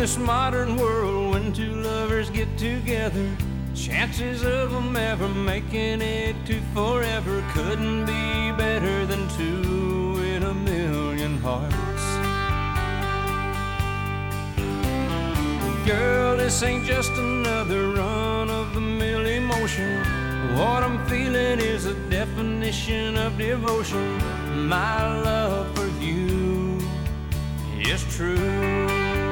this modern world, when two lovers get together, chances of them ever making it to forever couldn't be better than two in a million hearts. Girl, this ain't just another run-of-the-mill emotion. What I'm feeling is a definition of devotion. My love for you is true.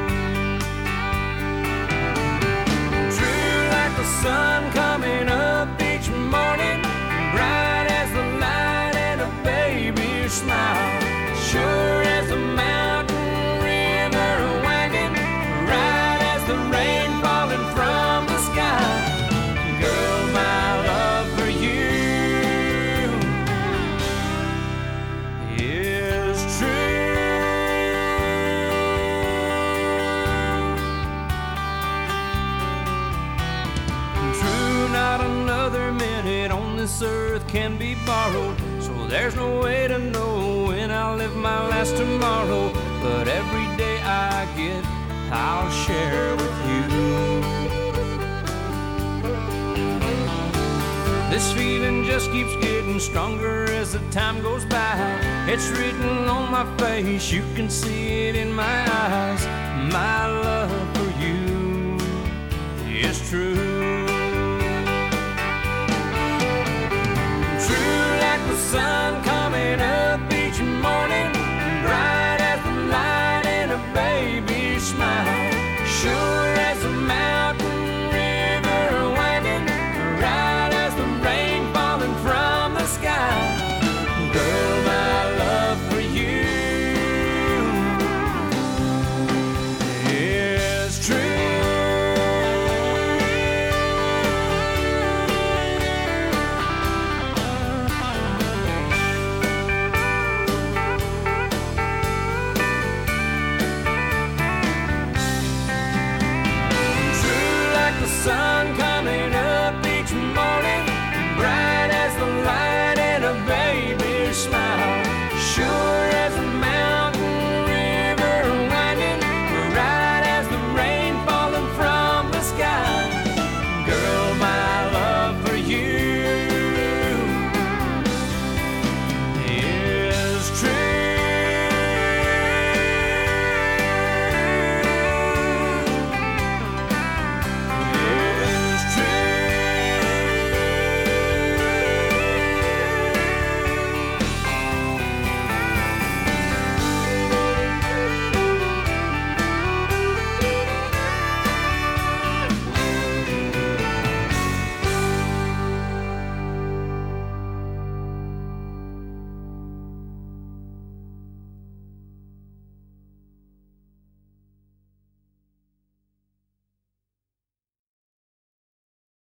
True like the sun coming up each morning, bright as the light and a baby's smile, sure as the mountain river wagging, right as the rain falling from the sky. Girl, my love for you is true. True, not another minute on this earth can be borrowed, so there's no way to know when I'll live my last tomorrow. But every day I get, I'll share with you. This feeling just keeps getting stronger as the time goes by. It's written on my face, you can see it in my eyes.